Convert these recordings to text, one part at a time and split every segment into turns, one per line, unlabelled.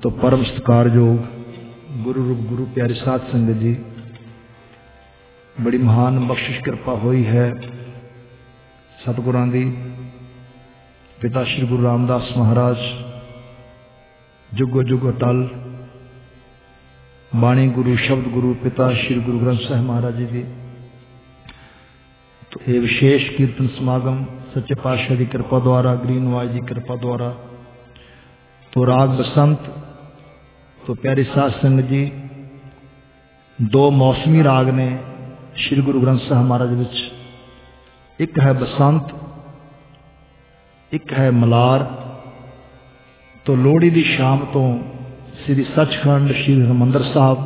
तो परम सत्कारयोग गुरु रूप गुरु प्यारी साध संगत जी, बड़ी महान बख्शिश कृपा हुई है सतगुरां दी। पिता श्री गुरु रामदास महाराज जुगो जुग अटल, बाणी गुरु शब्द गुरु पिता श्री गुरु ग्रंथ साहिब महाराज जी दी। तो ये विशेष कीर्तन समागम सच्चे पातशाह की कृपा द्वारा, ग्रीन वाज की कृपा द्वारा, तो राग बसंत, तो प्यारी साध संगत जी दो मौसमी राग ने श्री गुरु ग्रंथ साहिब महाराज विच, एक है बसंत, एक है मलार। तो लोहड़ी की शाम तो श्री सचखंड श्री हरमंदर साहब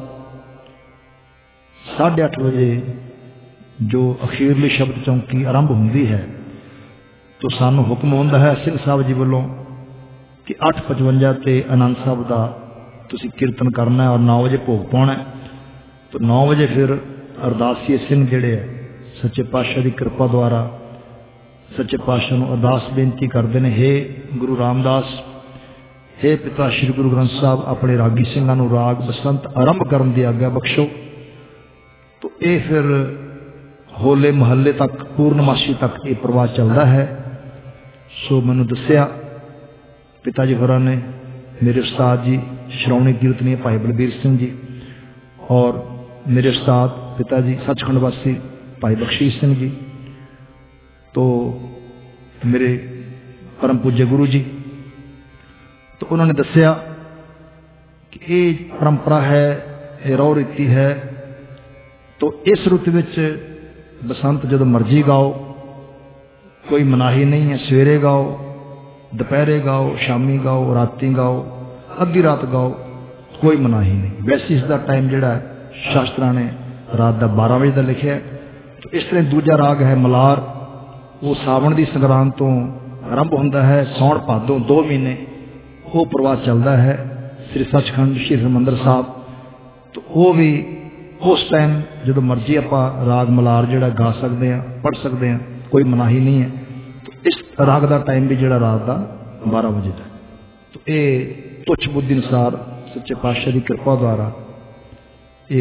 8:30 बजे जो अखीरली शब्द चौंकी आरंभ होंदी है, तो सानू हुक्म होंदा है सिंह साहब जी वालों कि 8:55 ते आनंद साहब का तुसी कीर्तन करना है और 9 बजे भोग पाना है। तो 9 बजे फिर अरदासीए सिंह जिहड़े सच्चे पातशाह की कृपा द्वारा सच्चे पातशाह नूं अरदास बेनती करते हैं, हे गुरु रामदास, हे पिता श्री गुरु ग्रंथ साहब, अपने रागी सिंहां नूं राग बसंत आरंभ करन दी आग्या बख्शो। तो ये फिर होले महल्ले तक, पूर्णमासी तक ये प्रवाह चलता है। सो मैनू दस्या पिता जी होरां ने, मेरे उस्ताद जी श्रोमणी कीर्तनीय भाई बलबीर सिंह जी और मेरे उस्ताद पिताजी सचखंड वासी भाई बख्शीश सिंह जी, तो मेरे परम पूज्य गुरु जी, तो उन्होंने दस्या कि ये परंपरा है, ये रौ रीति है। तो इस रुत विच बसंत जदों मर्जी गाओ, कोई मनाही नहीं है। सवेरे गाओ, दोपहरे गाओ, शामी गाओ, राती गाओ, अद्धी रात गाओ, कोई मनाही नहीं। वैसे इसका टाइम जिहड़ा है शास्त्रां ने रात का 12 बजे का लिखा है। तो इस तरह दूजा राग है मलार, वो सावन की संग्रांत तो आरंभ होता है, सौण भादों 2 महीने वो प्रवाह चलता है श्री सचखंड श्री हरमंदर साहब। तो वो भी उस टाइम जो मर्जी आप राग मलार जिहड़ा गा सकते हैं, पढ़ सकते हैं, कोई मनाही नहीं है। तो इस राग का टाइम भी जिहड़ा रात का 12 बजे का। तो ये तुच्छ बुद्धि अनुसार सच्चे पातशाह की कृपा द्वारा ये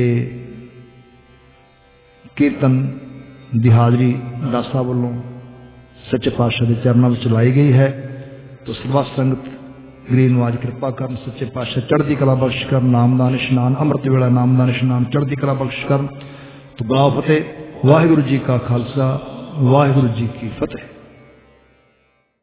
कीर्तन की हाजरी दासा वालों सच्चे पातशाह के चरणों में लाई गई है। तो सर्वत संगत ग्रीन वाज कृपा कर, सच्चे पातशाह चढ़ती कला बख्श कर, नामदान इशनान अमृत वेला नामदान इशनान चढ़ती कला बख्श कर। तो गाओ फतेह। वाहिगुरू जी का खालसा, वाहिगुरू जी की फतेह।